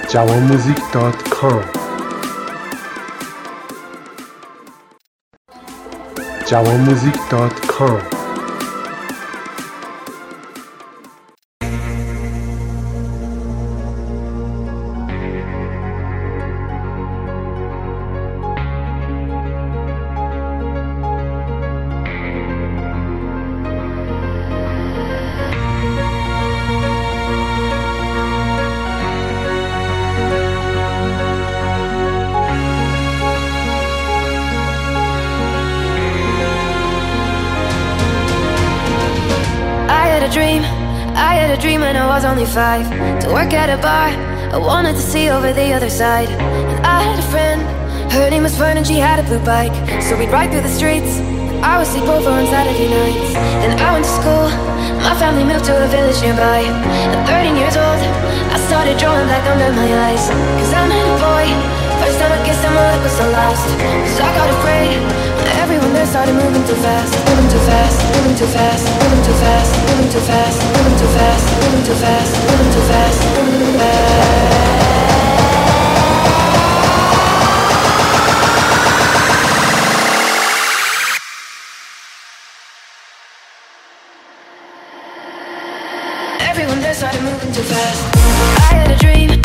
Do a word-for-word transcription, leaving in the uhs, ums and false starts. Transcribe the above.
جوانموزیک دات کام جوانموزیک دات کام Dream, I had a dream when I was only five, to work at a bar, I wanted to see over the other side. And I had a friend, her name was Fern, and she had a blue bike. So we'd ride through the streets, I would sleep over on Saturday nights. Then I went to school, my family moved to a village nearby. At thirteen years old, I started drawing black under my eyes. Cause I met a boy, first time I kissed him, my lip was the last. Cause I got afraid, when everyone there started moving too fast. Moving too fast, moving too fast, moving too fast, moving too fast, moving too fast, moving too fast, moving too fast, moving too fast. Everyone there started moving too fast. I had a dream,